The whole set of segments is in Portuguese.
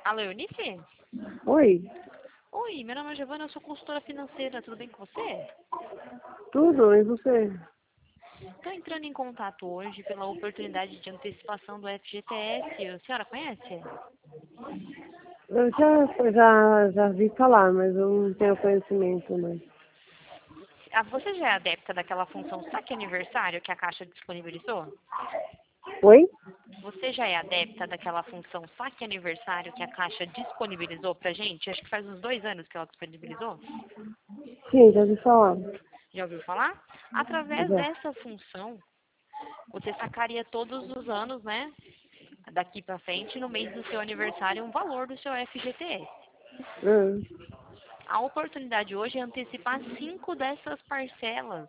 Alô, Eunice? Oi, Oi, meu nome é Giovana, eu sou consultora financeira, tudo bem com você? tudo, e você? Estou entrando em contato hoje pela oportunidade de antecipação do FGTS. A senhora conhece? Eu já vi falar, mas eu não tenho conhecimento, né? Ah, você já é adepta daquela função saque aniversário que a Caixa disponibilizou? Oi? Você já é adepta daquela função saque aniversário que a Caixa disponibilizou pra gente? Acho que faz uns 2 anos que ela disponibilizou. Sim, já vi falar. Já ouviu falar? Através Já. dessa função, você sacaria todos os anos, né? Daqui pra frente, no mês do seu aniversário, um valor do seu FGTS. Hum. A oportunidade hoje é antecipar 5 dessas parcelas.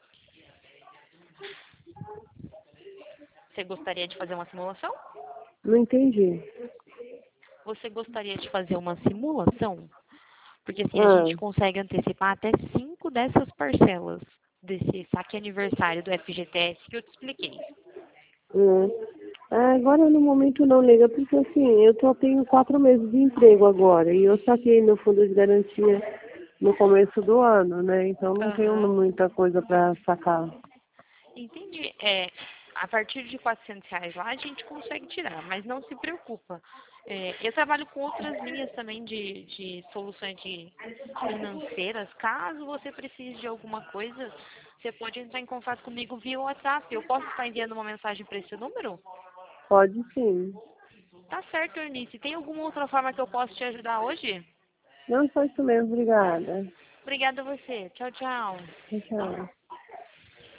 Você gostaria de fazer uma simulação? Não entendi. Você gostaria de fazer uma simulação? Porque assim a Ah, gente consegue antecipar até 5 dessas parcelas desse saque aniversário do FGTS que eu te expliquei. hum. Agora no momento não, nega, porque assim, eu só tenho 4 meses de emprego agora e eu saquei meu fundo de garantia no começo do ano, né? Então não tenho Aham. muita coisa para sacar. Entendi. A partir de R$ 400 lá a gente consegue tirar, mas não se preocupa. Eu trabalho com outras linhas também de soluções financeiras. Caso você precise de alguma coisa, você pode entrar em contato comigo via WhatsApp. Eu posso estar enviando uma mensagem para esse número? Pode sim. Tá certo, Eunice. Tem alguma outra forma que eu posso te ajudar hoje? Não, só isso mesmo, obrigada. Obrigada a você. Tchau, tchau. Tchau, tchau.